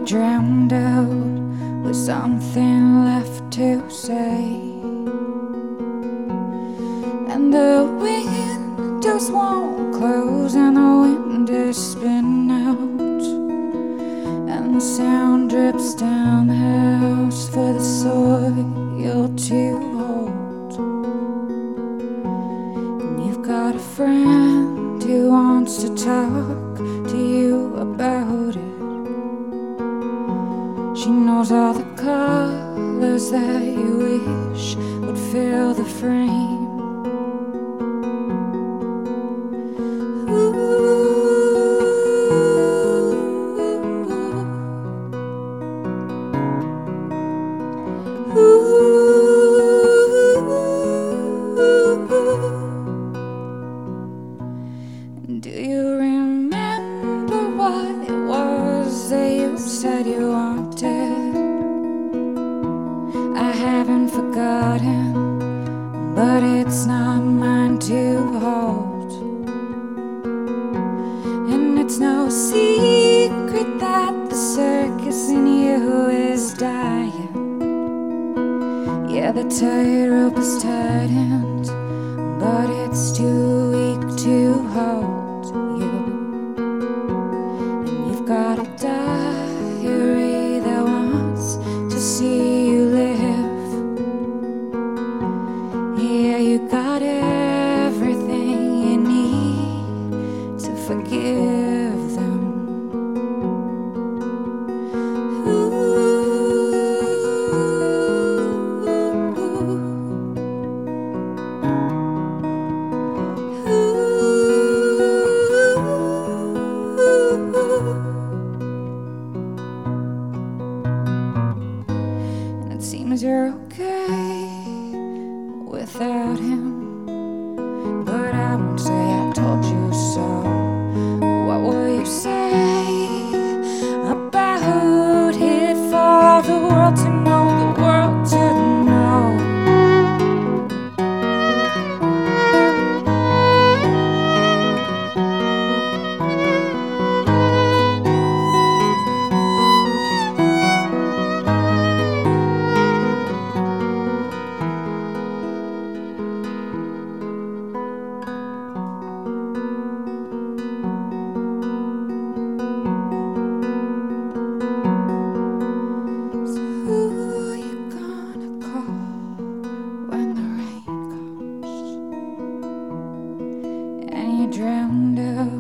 drowned out with something left to say, and the windows won't close and the wind is spinning out, and the sound drips down the house for the soil to hold. And you've got a friend who wants to talk to you about it. She knows all the colors that you wish would fill the frame. Do you remember what it was that you said you wanted? I haven't forgotten, but it's not mine to hold. And it's no secret that the circus in you is dying. Yeah, the tightrope is tightened, but it's too weak to hold you. And you've got a diary that wants to see you live. Yeah, you got everything you need to forgive them. It seems you're okay without him, but I won't say I told you so. What will you say about it for the world to know, the world to know? Drowned out